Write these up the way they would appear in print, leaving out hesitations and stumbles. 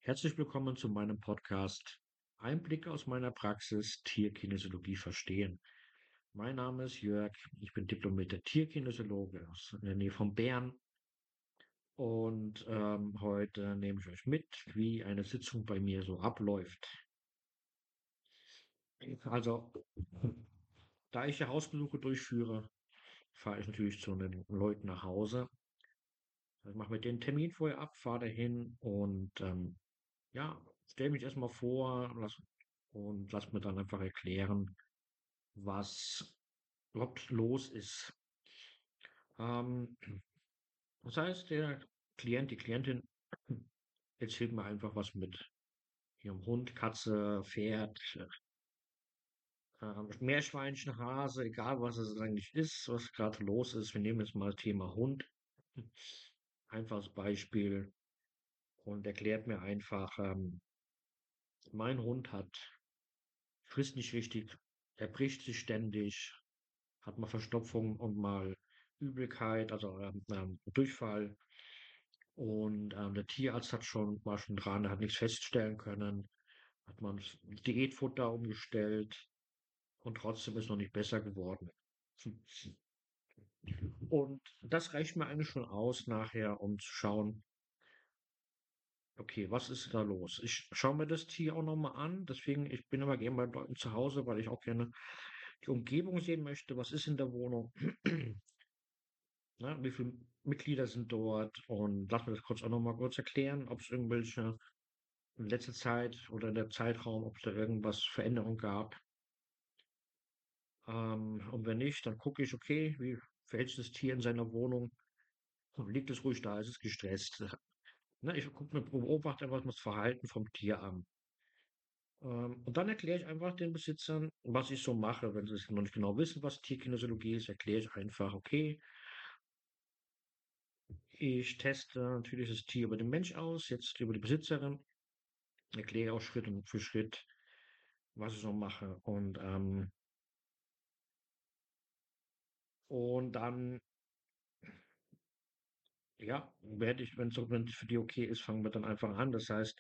Herzlich willkommen zu meinem Podcast Einblicke aus meiner Praxis Tierkinesiologie verstehen. Mein Name ist Jörg, ich bin diplomierter Tierkinesiologe aus in der Nähe von Bern und heute nehme ich euch mit, wie eine Sitzung bei mir so abläuft. Also, da ich ja Hausbesuche durchführe, fahre ich natürlich zu den Leuten nach Hause. Ich mache mir den Termin vorher ab, fahre dahin und ja, stelle mich erstmal vor lass mir dann einfach erklären, was überhaupt los ist. Ähm, Das heißt, der Klient, die Klientin erzählt mir einfach was mit ihrem Hund, Katze, Pferd, Meerschweinchen, Hase, egal was es eigentlich ist, was gerade los ist. Wir nehmen jetzt mal das Thema Hund. Einfaches Beispiel und erklärt mir einfach, mein Hund frisst nicht richtig, er bricht sich ständig, hat mal Verstopfung und mal Übelkeit, also Durchfall. Und der Tierarzt war schon dran, er hat nichts feststellen können, hat man das Diätfutter umgestellt und trotzdem ist noch nicht besser geworden. Und das reicht mir eigentlich schon aus nachher, um zu schauen, okay, was ist da los? Ich schaue mir das Tier auch noch mal an, deswegen ich bin immer gerne bei Leuten zu Hause, weil ich auch gerne die Umgebung sehen möchte. Was ist in der Wohnung? Ne, wie viele Mitglieder sind dort? Und lass mir das kurz auch noch mal kurz erklären, ob es irgendwelche in letzter Zeit oder in der Zeitraum, ob es da irgendwas Veränderung gab. Und wenn nicht, dann gucke ich, okay, wie verhält sich das Tier in seiner Wohnung? Liegt es ruhig da? Ist es gestresst? Ne, ich beobachte einfach das Verhalten vom Tier an. Und dann erkläre ich einfach den Besitzern, was ich so mache. Wenn sie es noch nicht genau wissen, was Tierkinesiologie ist, erkläre ich einfach, okay, ich teste natürlich das Tier über den Mensch aus, jetzt über die Besitzerin, erkläre auch Schritt für Schritt, was ich so mache. Und dann, ja, wenn es für die okay ist, fangen wir dann einfach an. Das heißt,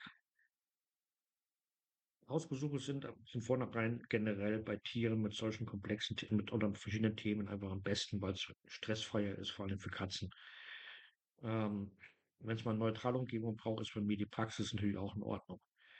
Hausbesuche sind vornherein generell bei Tieren mit solchen komplexen mit oder verschiedenen Themen einfach am besten, weil es stressfreier ist, vor allem für Katzen. Ähm, Wenn es mal eine neutrale Umgebung braucht, ist bei mir die Praxis natürlich auch in Ordnung.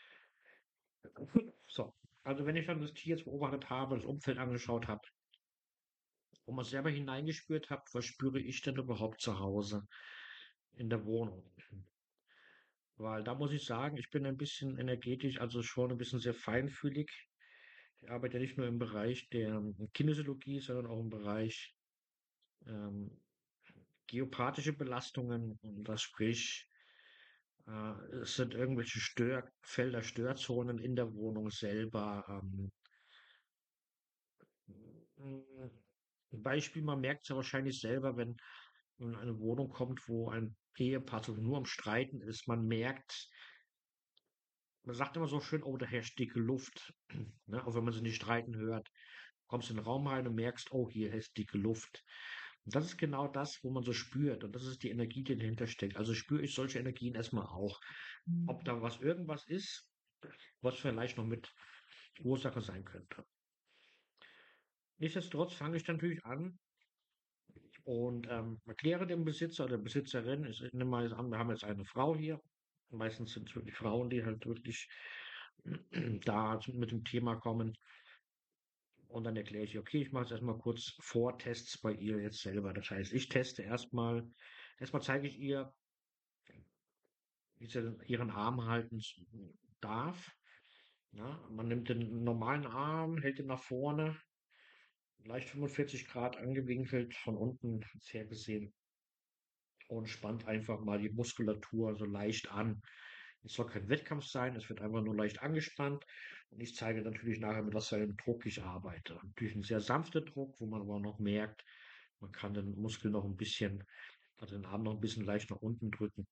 So, also wenn ich dann das Tier jetzt beobachtet habe, das Umfeld angeschaut habe und mal selber hineingespürt habe, was spüre ich denn überhaupt zu Hause in der Wohnung? Weil da muss ich sagen, ich bin ein bisschen energetisch, also schon ein bisschen sehr feinfühlig. Ich arbeite ja nicht nur im Bereich der Kinesiologie, sondern auch im Bereich ähm, geopathische Belastungen. Und das sprich, es sind irgendwelche Störfelder, Störzonen in der Wohnung selber. Ein Beispiel, man merkt es ja wahrscheinlich selber, wenn man in eine Wohnung kommt, wo ein Ehepaar so nur am Streiten ist. Man sagt immer so schön, oh, da herrscht dicke Luft. Ne? Auch wenn man sie nicht streiten hört. Kommst in den Raum rein und merkst, oh, hier ist dicke Luft. Und das ist genau das, wo man so spürt. Und das ist die Energie, die dahinter steckt. Also spüre ich solche Energien erstmal auch. Ob da irgendwas ist, was vielleicht noch mit Ursache sein könnte. Nichtsdestotrotz fange ich dann natürlich an und erkläre dem Besitzer oder Besitzerin, ich nehme mal jetzt an, wir haben jetzt eine Frau hier. Meistens sind es wirklich Frauen, die halt wirklich mit dem Thema kommen. Und dann erkläre ich, okay, ich mache jetzt erstmal kurz Vortests bei ihr jetzt selber. Das heißt, ich teste erstmal zeige ich ihr, wie sie ihren Arm halten darf. Ja, man nimmt den normalen Arm, hält ihn nach vorne, leicht 45 Grad angewinkelt, von unten her gesehen und spannt einfach mal die Muskulatur so leicht an. Es soll kein Wettkampf sein, es wird einfach nur leicht angespannt und ich zeige natürlich nachher, mit was für einem Druck ich arbeite. Natürlich ein sehr sanfter Druck, wo man aber noch merkt, man kann den Muskel noch ein bisschen, also den Arm noch ein bisschen leicht nach unten drücken.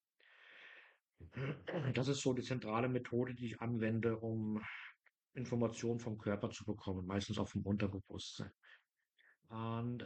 Das ist so die zentrale Methode, die ich anwende, um Informationen vom Körper zu bekommen, meistens auch vom Unterbewusstsein. Und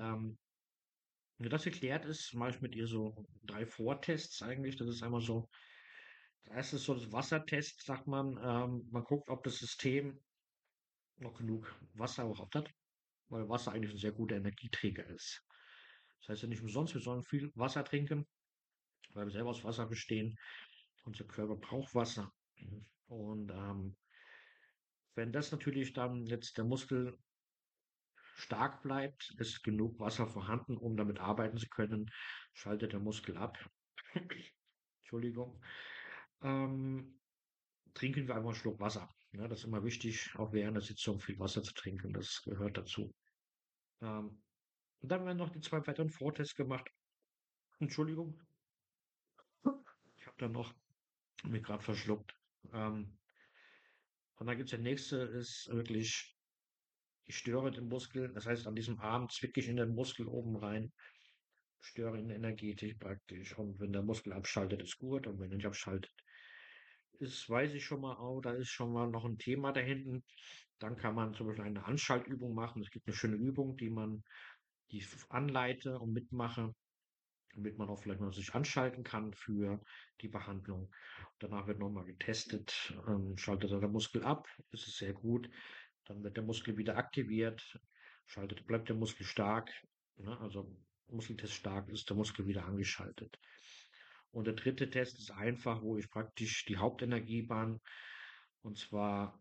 wenn das geklärt ist, mache ich mit ihr so 3 Vortests eigentlich. Das ist einmal so Das erste ist so das Wassertest, sagt man. Man guckt, ob das System noch genug Wasser überhaupt hat, weil Wasser eigentlich ein sehr guter Energieträger ist. Das heißt ja nicht umsonst, wir sollen viel Wasser trinken, weil wir selber aus Wasser bestehen. Unser Körper braucht Wasser. Und wenn das natürlich dann jetzt der Muskel stark bleibt, ist genug Wasser vorhanden, um damit arbeiten zu können, schaltet der Muskel ab. Entschuldigung. Ähm, Trinken wir einfach einen Schluck Wasser. Ja, das ist immer wichtig, auch während der Sitzung viel Wasser zu trinken. Das gehört dazu. Ähm, und dann werden noch die zwei weiteren Vortests gemacht. Entschuldigung, ich habe da noch mich gerade verschluckt. Ähm, und dann gibt es der nächste, ist wirklich, ich störe den Muskel. Das heißt, an diesem Arm zwicke ich in den Muskel oben rein, störe ihn energetisch praktisch. Und wenn der Muskel abschaltet, ist gut. Und wenn er nicht abschaltet, ist, weiß ich schon mal, oh, da ist schon mal noch ein Thema da hinten. Dann kann man zum Beispiel eine Anschaltübung machen. Es gibt eine schöne Übung, die ich anleite und mitmache, damit man auch vielleicht mal sich anschalten kann für die Behandlung. Danach wird nochmal getestet, schaltet er der Muskel ab, das ist sehr gut. Dann wird der Muskel wieder aktiviert, bleibt der Muskel stark, ne? Also Muskeltest stark, ist der Muskel wieder angeschaltet. Und der dritte Test ist einfach, wo ich praktisch die Hauptenergiebahn, und zwar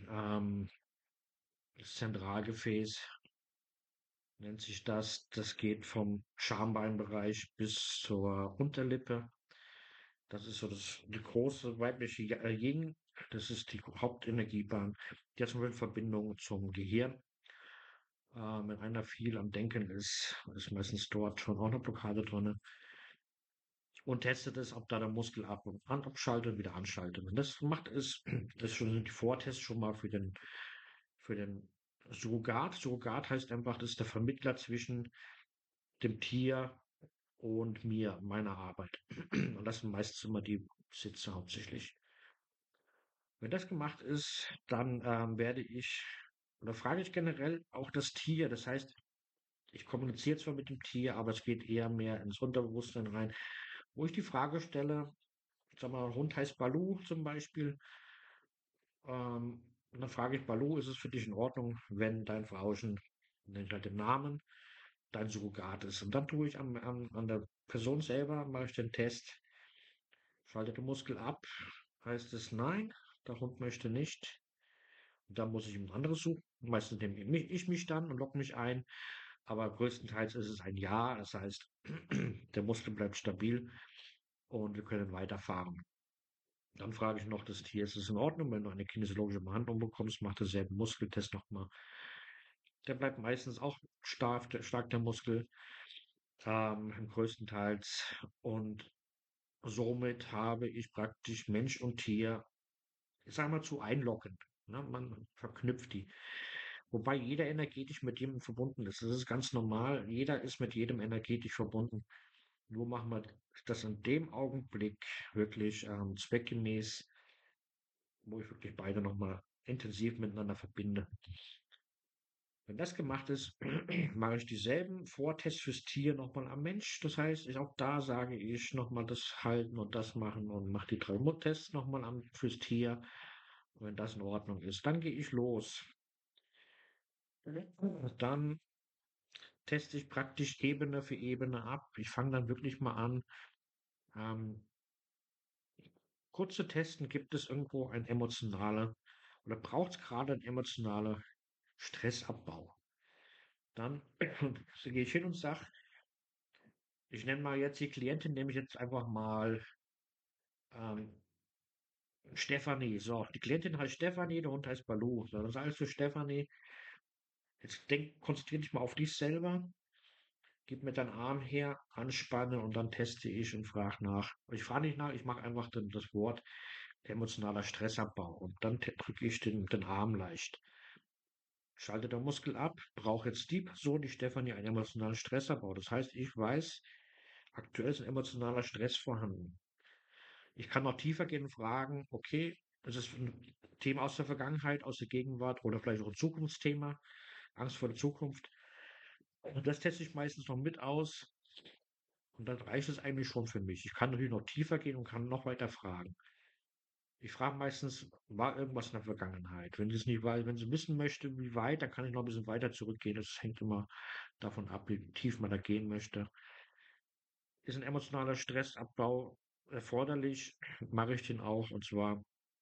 das Zentralgefäß, nennt sich das. Das geht vom Schambeinbereich bis zur Unterlippe. Das ist so die große weibliche Yin. Das ist die Hauptenergiebahn. Die hat zum Beispiel Verbindung zum Gehirn. Wenn einer viel am Denken ist meistens dort schon auch eine Blockade drin. Und testet es, ob da der Muskel ab und an abschaltet und wieder anschaltet. Und das macht es, das sind die Vortests schon mal für den Surrogat. Surrogat heißt einfach, das ist der Vermittler zwischen dem Tier und mir, meiner Arbeit. Und das sind meistens immer die Sitze hauptsächlich. Wenn das gemacht ist, dann werde ich oder frage ich generell auch das Tier. Das heißt, ich kommuniziere zwar mit dem Tier, aber es geht eher mehr ins Unterbewusstsein rein, wo ich die Frage stelle, sag mal, Hund heißt Balu zum Beispiel. Und dann frage ich Balu, ist es für dich in Ordnung, wenn dein Frauchen, nenne ich halt den Namen, dein Surrogat ist? Und dann tue ich an der Person selber, mache ich den Test, schalte den Muskel ab, heißt es nein, der Hund möchte nicht. Und dann muss ich ihm ein anderes suchen. Meistens nehme ich mich dann und logge mich ein. Aber größtenteils ist es ein Ja. Das heißt, der Muskel bleibt stabil und wir können weiterfahren. Dann frage ich noch das Tier, ist es in Ordnung, wenn du eine kinesiologische Behandlung bekommst, mach denselben Muskeltest nochmal. Der bleibt meistens auch stark der Muskel, größtenteils. Und somit habe ich praktisch Mensch und Tier, ich sage mal, zu einloggend. Ne? Man verknüpft die. Wobei jeder energetisch mit jedem verbunden ist. Das ist ganz normal. Jeder ist mit jedem energetisch verbunden. Nur machen wir das in dem Augenblick wirklich zweckgemäß, wo ich wirklich beide nochmal intensiv miteinander verbinde. Wenn das gemacht ist, mache ich dieselben Vortests fürs Tier nochmal am Mensch. Das heißt, auch da sage ich nochmal das halten und das machen und mache die 3 Tests nochmal fürs Tier. Und wenn das in Ordnung ist, dann gehe ich los. Dann teste ich praktisch Ebene für Ebene ab. Ich fange dann wirklich mal an. Ähm, kurz zu testen, gibt es irgendwo ein emotionaler oder braucht es gerade einen emotionalen Stressabbau? Dann gehe ich hin und sage, ich nenne mal jetzt die Klientin, nehme ich jetzt einfach mal ähm, Stefanie. So, die Klientin heißt Stefanie, der Hund heißt Balu. So, dann sagst du Stefanie, jetzt konzentriere dich mal auf dich selber. Gib mir deinen Arm her, anspanne und dann teste ich und frage nach. Ich frage nicht nach, ich mache einfach das Wort emotionaler Stressabbau und dann drücke ich den Arm leicht. Schalte der Muskel ab, braucht jetzt die Person, die Stefanie, einen emotionalen Stressabbau. Das heißt, ich weiß, aktuell ist ein emotionaler Stress vorhanden. Ich kann noch tiefer gehen und fragen, okay, ist es ein Thema aus der Vergangenheit, aus der Gegenwart oder vielleicht auch ein Zukunftsthema, Angst vor der Zukunft. Und das teste ich meistens noch mit aus. Und dann reicht es eigentlich schon für mich. Ich kann natürlich noch tiefer gehen und kann noch weiter fragen. Ich frage meistens, war irgendwas in der Vergangenheit? Wenn sie es nicht weiß, wenn sie wissen möchte, wie weit, dann kann ich noch ein bisschen weiter zurückgehen. Das hängt immer davon ab, wie tief man da gehen möchte. Ist ein emotionaler Stressabbau erforderlich, mache ich den auch. Und zwar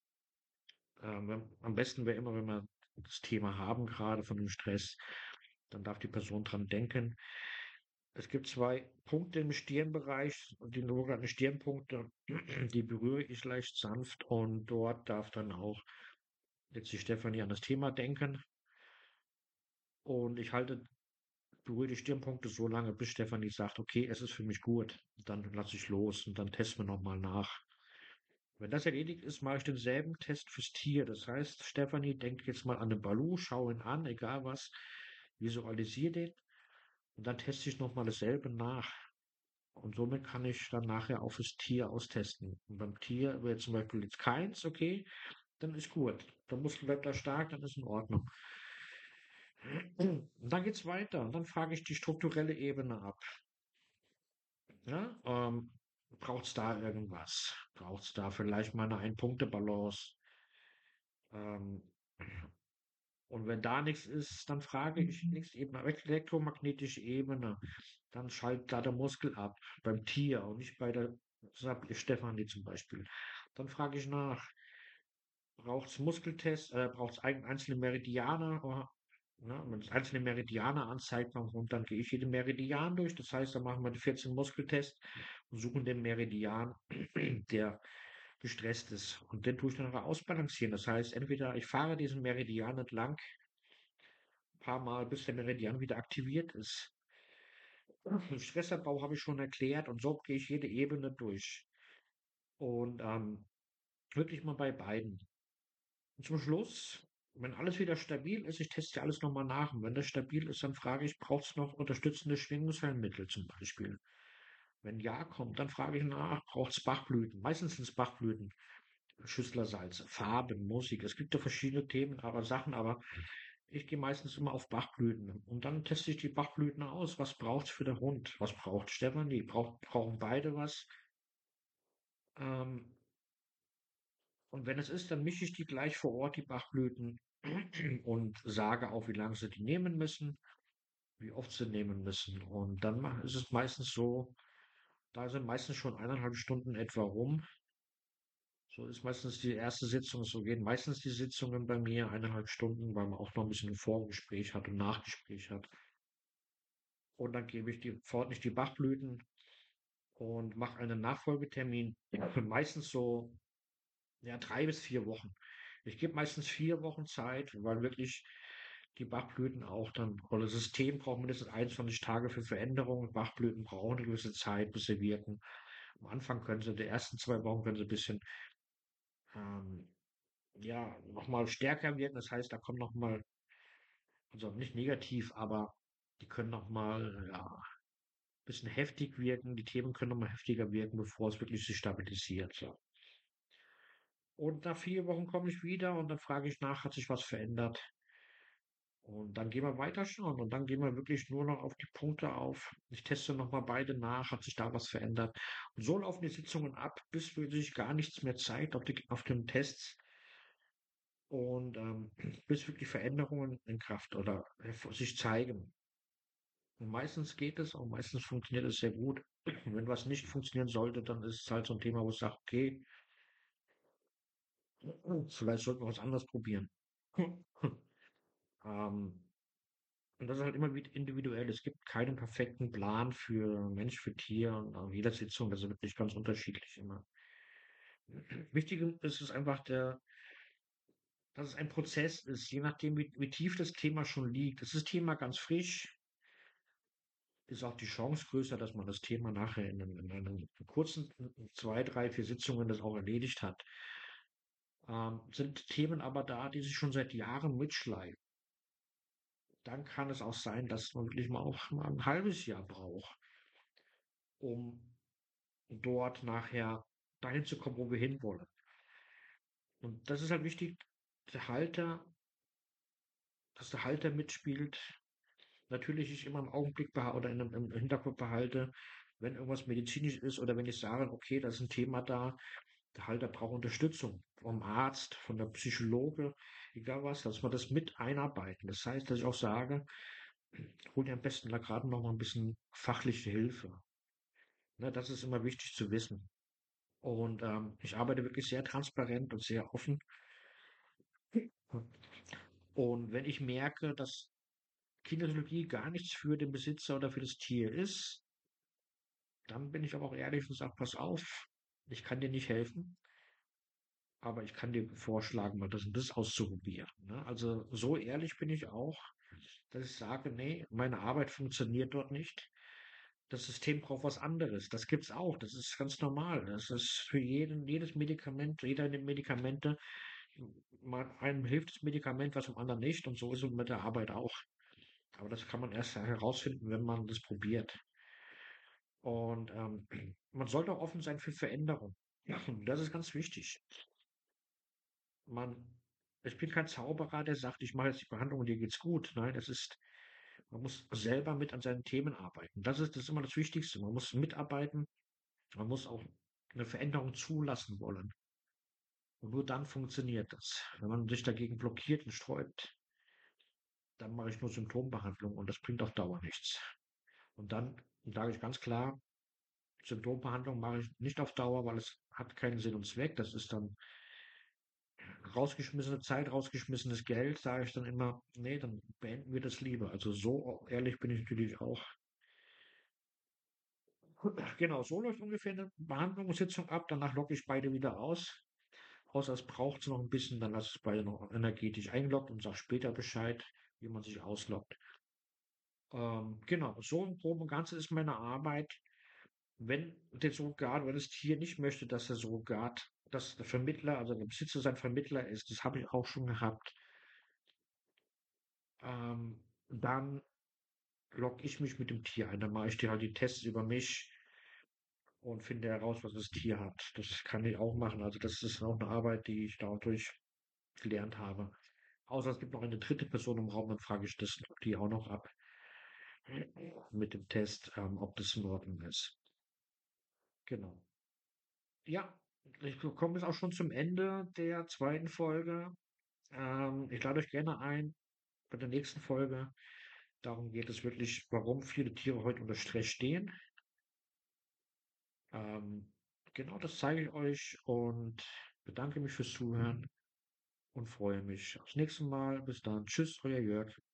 am besten wäre immer, wenn wir das Thema haben, gerade von dem Stress, dann darf die Person dran denken. Es gibt zwei Punkte im Stirnbereich, die sogenannten Stirnpunkte, die berühre ich leicht sanft und dort darf dann auch jetzt die Stefanie an das Thema denken. Und ich berühre die Stirnpunkte so lange, bis Stefanie sagt, okay, es ist für mich gut. Dann lasse ich los und dann testen wir nochmal nach. Wenn das erledigt ist, mache ich denselben Test fürs Tier. Das heißt, Stefanie denkt jetzt mal an den Balu, schau ihn an, egal was, visualisiere den und dann teste ich nochmal dasselbe nach. Und somit kann ich dann nachher auch fürs Tier austesten. Und beim Tier wäre zum Beispiel jetzt keins, okay, dann ist gut. Der Muskel bleibt da stark, dann ist in Ordnung. Und dann geht's weiter. Und dann frage ich die strukturelle Ebene ab. Ja, braucht es da irgendwas? Braucht es da vielleicht mal eine Ein-Punkte-Balance? Ähm, und wenn da nichts ist, dann frage ich nächste Ebene, elektromagnetische Ebene. Dann schaltet da der Muskel ab, beim Tier und nicht bei der Stefanie zum Beispiel. Dann frage ich nach, braucht es Muskeltests, braucht es einzelne Meridiane? Oder, ne, wenn es einzelne Meridiane anzeigt, und dann gehe ich jeden Meridian durch. Das heißt, dann machen wir die 14 Muskeltests und suchen den Meridian, der gestresst ist. Und den tue ich dann ausbalancieren. Das heißt, entweder ich fahre diesen Meridian entlang, ein paar Mal, bis der Meridian wieder aktiviert ist. Den Stressabbau habe ich schon erklärt und so gehe ich jede Ebene durch. Und wirklich mal bei beiden. Und zum Schluss, wenn alles wieder stabil ist, ich teste ja alles nochmal nach. Und wenn das stabil ist, dann frage ich, braucht es noch unterstützende Schwingungsheilmittel zum Beispiel? Wenn ja kommt, dann frage ich nach, braucht es Bachblüten? Meistens sind es Bachblüten, Schüsslersalze, Farben, Musik. Es gibt ja verschiedene Themen, aber Sachen, aber ich gehe meistens immer auf Bachblüten. Und dann teste ich die Bachblüten aus. Was braucht's für den Hund? Was braucht Stefanie? Brauchen beide was? Ähm, und wenn es ist, dann mische ich die gleich vor Ort, die Bachblüten, und sage auch, wie lange sie die nehmen müssen, wie oft sie nehmen müssen. Und dann ist es meistens so, da sind meistens schon 1,5 Stunden etwa rum. So ist meistens die erste Sitzung. So gehen meistens die Sitzungen bei mir 1,5 Stunden, weil man auch noch ein bisschen ein Vorgespräch hat und Nachgespräch hat. Und dann gebe ich ordne ich die Bachblüten und mache einen Nachfolgetermin. Ja, meistens so, ja, 3 bis 4 Wochen. Ich gebe meistens 4 Wochen Zeit, weil wirklich die Bachblüten auch dann, oder das System braucht mindestens 21 Tage für Veränderungen. Bachblüten brauchen eine gewisse Zeit, bis sie wirken. Am Anfang können sie, die ersten 2 Wochen können sie ein bisschen, ähm, ja, nochmal stärker wirken. Das heißt, da kommt nochmal, also nicht negativ, aber die können nochmal, ja, ein bisschen heftig wirken. Die Themen können nochmal heftiger wirken, bevor es wirklich sich stabilisiert. So. Und nach 4 Wochen komme ich wieder und dann frage ich nach, hat sich was verändert? Und dann gehen wir weiterschauen und dann gehen wir wirklich nur noch auf die Punkte auf. Ich teste nochmal beide nach, hat sich da was verändert? Und so laufen die Sitzungen ab, bis wirklich gar nichts mehr zeigt auf den Tests und bis wirklich Veränderungen in Kraft oder sich zeigen. Und meistens geht es und meistens funktioniert es sehr gut. Wenn was nicht funktionieren sollte, dann ist es halt so ein Thema, wo ich sage, okay, vielleicht sollten wir was anderes probieren. Ähm, Und das ist halt immer wieder individuell. Es gibt keinen perfekten Plan für Mensch, für Tier und an jeder Sitzung, das ist wirklich ganz unterschiedlich immer. Wichtig ist es einfach dass es ein Prozess ist, je nachdem, wie tief das Thema schon liegt. Ist das Thema ganz frisch, ist auch die Chance größer, dass man das Thema nachher in einem kurzen 2, 3, 4 Sitzungen das auch erledigt hat. Sind Themen aber da, die sich schon seit Jahren mitschleifen, dann kann es auch sein, dass man wirklich mal auch mal ein halbes Jahr braucht, um dort nachher dahin zu kommen, wo wir hinwollen. Und das ist halt wichtig, der Halter, dass der Halter mitspielt. Natürlich ich immer im Augenblick oder im Hinterkopf behalte, wenn irgendwas medizinisch ist oder wenn ich sage, okay, da ist ein Thema da, Der Halter braucht Unterstützung vom Arzt, von der Psychologe, egal was, dass wir das mit einarbeiten. Das heißt, dass ich auch sage, hol dir am besten da gerade noch mal ein bisschen fachliche Hilfe. Ne, das ist immer wichtig zu wissen. Und ich arbeite wirklich sehr transparent und sehr offen. Und wenn ich merke, dass Kinesiologie gar nichts für den Besitzer oder für das Tier ist, dann bin ich aber auch ehrlich und sage, pass auf, ich kann dir nicht helfen, aber ich kann dir vorschlagen, mal das und das auszuprobieren. Ne? Also so ehrlich bin ich auch, dass ich sage, nee, meine Arbeit funktioniert dort nicht. Das System braucht was anderes. Das gibt's auch. Das ist ganz normal. Das ist für jedes Medikament, jeder nimmt Medikamente. Einem hilft das Medikament, was dem anderen nicht. Und so ist es mit der Arbeit auch. Aber das kann man erst herausfinden, wenn man das probiert. Und man sollte auch offen sein für Veränderung. Ja, und das ist ganz wichtig. Man, ich bin kein Zauberer, der sagt, ich mache jetzt die Behandlung und dir geht's gut. Nein, man muss selber mit an seinen Themen arbeiten. Das ist immer das Wichtigste. Man muss mitarbeiten. Man muss auch eine Veränderung zulassen wollen. Und nur dann funktioniert das. Wenn man sich dagegen blockiert und sträubt, dann mache ich nur Symptombehandlung und das bringt auf Dauer nichts. Und dann sage ich ganz klar, Symptombehandlung mache ich nicht auf Dauer, weil es hat keinen Sinn und Zweck. Das ist dann rausgeschmissene Zeit, rausgeschmissenes Geld, sage ich dann immer, nee, dann beenden wir das lieber. Also so ehrlich bin ich natürlich auch. Genau, so läuft ungefähr eine Behandlungssitzung ab. Danach logge ich beide wieder aus. Außer es braucht noch ein bisschen, dann lasse ich beide noch energetisch einloggt und sage später Bescheid, wie man sich ausloggt. Genau, so im Groben und Ganzen ist meine Arbeit. Wenn das Tier nicht möchte, dass der Surrogat, dass der Vermittler, also der Besitzer sein Vermittler ist, das habe ich auch schon gehabt, dann logge ich mich mit dem Tier ein. Dann mache ich dir halt die Tests über mich und finde heraus, was das Tier hat. Das kann ich auch machen. Also das ist auch eine Arbeit, die ich dadurch gelernt habe. Außer es gibt noch eine dritte Person im Raum, dann frage ich das die auch noch ab mit dem Test, ob das in Ordnung ist. Genau. Ja, ich komme jetzt auch schon zum Ende der zweiten Folge. Ich lade euch gerne ein bei der nächsten Folge. Darum geht es wirklich, warum viele Tiere heute unter Stress stehen. Ähm, genau das zeige ich euch und bedanke mich fürs Zuhören und freue mich aufs nächste Mal. Bis dann. Tschüss, euer Jörg.